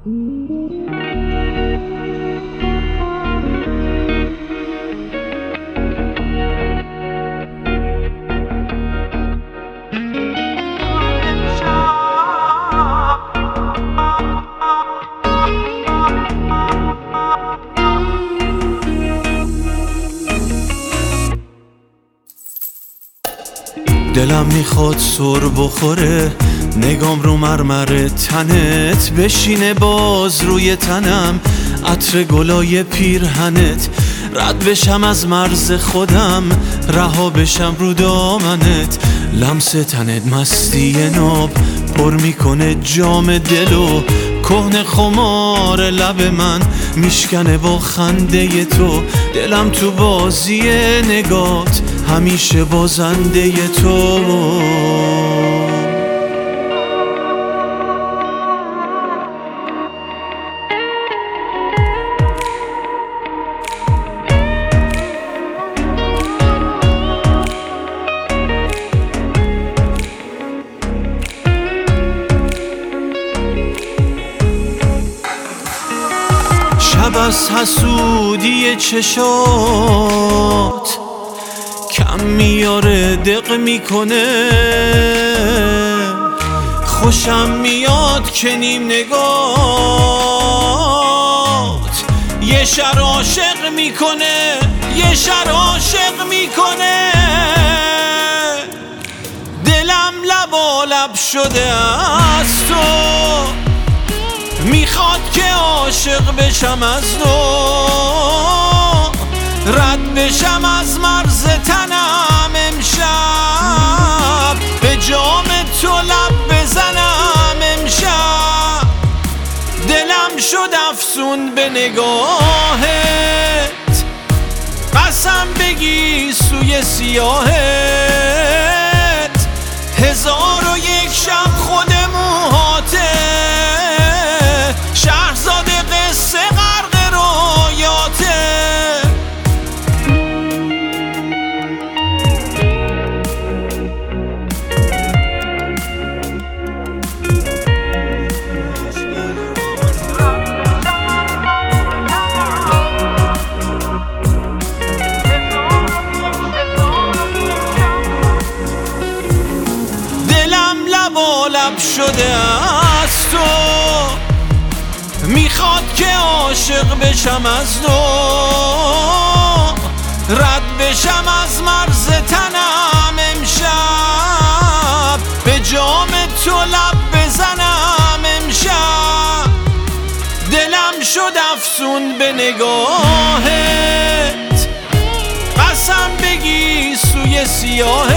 دلم میخواد سر بخوره نگام رو مرمر تنت، بشینه باز روی تنم عطر گلای پیرهنت، رد بشم از مرز خودم رها بشم رو دامنت، لمس تنت مستی ناب پر میکنه جام دلو، کهنه خمار لب من میشکنه با خنده تو، دلم تو بازی نگات همیشه بازنده تو. شب از حسودی چشات کم میاره دق میکنه، خوشم میاد که نیم نگات یه شر عاشق میکنه، یه شر عاشق میکنه، دلم لبالب شده از تو، میخواد که عاشق بشم از نو، رد بشم از مرز تنم امشب، به جام تو لب بزنم امشب، دلم شد افسون به نگاهت، قسم بگی سوی سیاهت، 1001 شب خود موهاته، شهرزاد قصه غرق رویاته. دلم لبالب شده از تو، میخواد که عاشق بشم از نو، رد بشم از مرز تنم امشب، به جام تو لب بزنم امشب، دلم شد افسون به نگاهت، قسم بگی سوی سیاهت،